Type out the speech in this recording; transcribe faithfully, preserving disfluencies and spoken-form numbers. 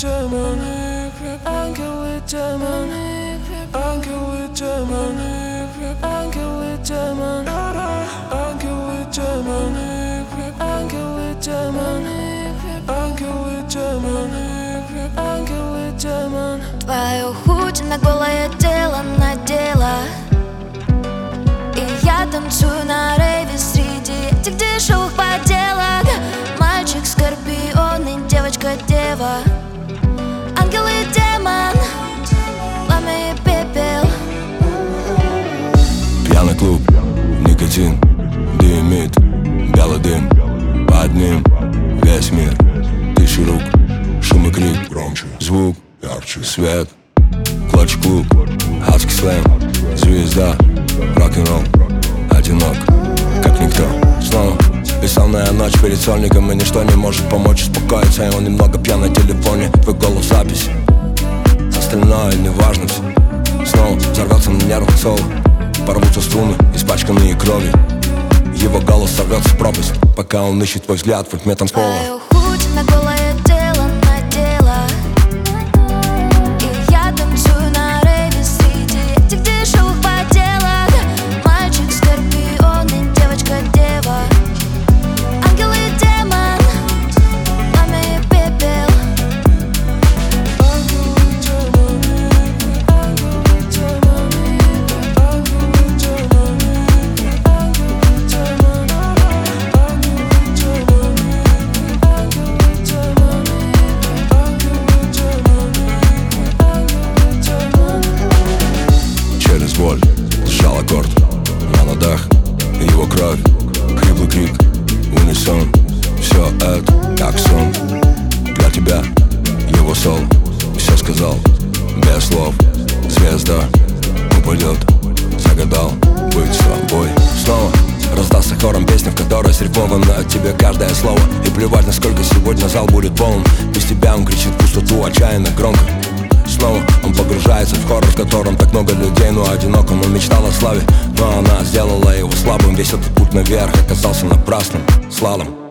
демоны, ангелы, демоны, ангелы, демоны, ангелы, демоны, ангелы, демоны, ангелы, демоны, ангелы, демоны, ангелы, демоны. Твою худи на голое тело надела, и я танцую на рейве среди этих дешевых поделок. Мальчик скорпион и девочка дева, ангел и демон, пламя и пепел. Пьяный клуб, никотин, дымит, белый дым, под ним весь мир. Тысячи рук, шум и крик, громче, звук, ярче, свет, клатч клуб, адский слэм, звезда, рок-н-ролл, одинок, как никто. Снова бессонная ночь перед сольником, и ничто не может помочь успокоиться. И он немного пьян на телефоне, твой голос запись, остальное не важно. Снова взорвется на нервах соло, порвутся струны, испачканные кровью. Его голос сорвется в пропасть, пока он ищет твой взгляд в ритме танцпола. Твою худи на голое тело надела, и я танцую на рейве среди этих дешевых поделок. Мальчик скорпион и девочка дева, ангел и демон, пламя и пепел. Через боль сжал аккорд, на ладах его кровь, хриплый крик, унисон. Все это как сон, для тебя его сол. Все сказал без слов, звезда упадет, загадал быть с тобой. Снова раздался хором песня, в которой срифмовано от тебя каждое слово. И плевать, насколько сегодня зал будет полон, без тебя он кричит в пустоту отчаянно громко. Снова он погружается в хоррор, в котором так много людей, но одиноком. Он мечтал о славе, но она сделала его слабым. Весь этот путь наверх оказался напрасным слалом.